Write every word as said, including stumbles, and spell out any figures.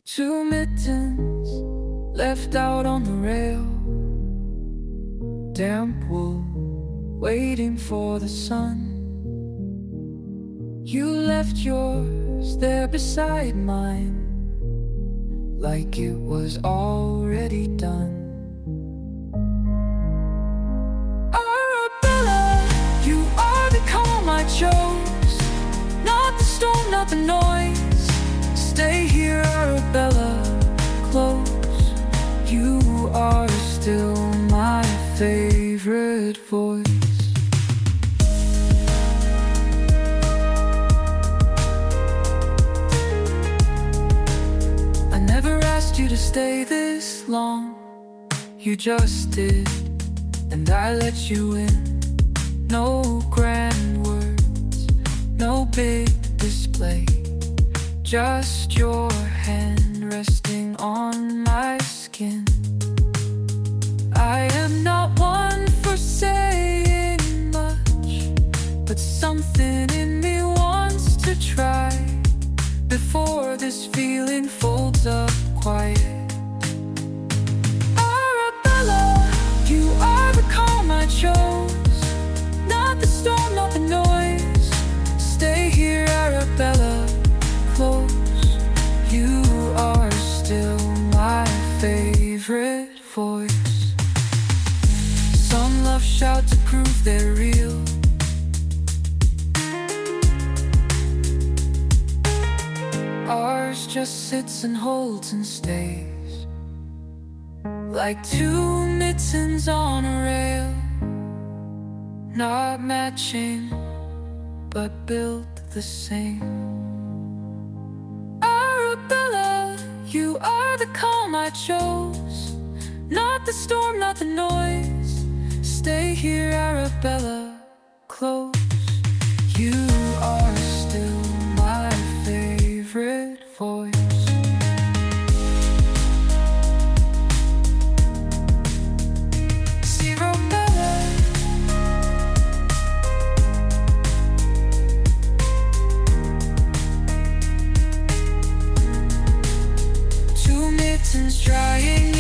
Two mittens left out on the rail, damp wool waiting for the sun. You left yours there beside mine, like it was already done. Arabella, you are the calm I chose, not the storm, not the noise. Stay here, Arabella, close. You are still my favorite voice. I never asked you to stay this long, you just did, and I let you in. No grand words, no big display, just your hand resting on my skin. I am not one for saying much, but something in me wants to try before this feeling folds up quiet. Arabella, you are the calm I chose, not the storm, not the noise. Stay here, Arabella, close. You are still my favorite voice. Some love shout to prove they're real, ours just sits and holds and stays, like two mittens on a rail, not matching, but built the same. Arabella, you are the calm I chose, not the storm, not the noise. Stay here, Arabella, close. You are still my favorite voice. See, Arabella, two mittens trying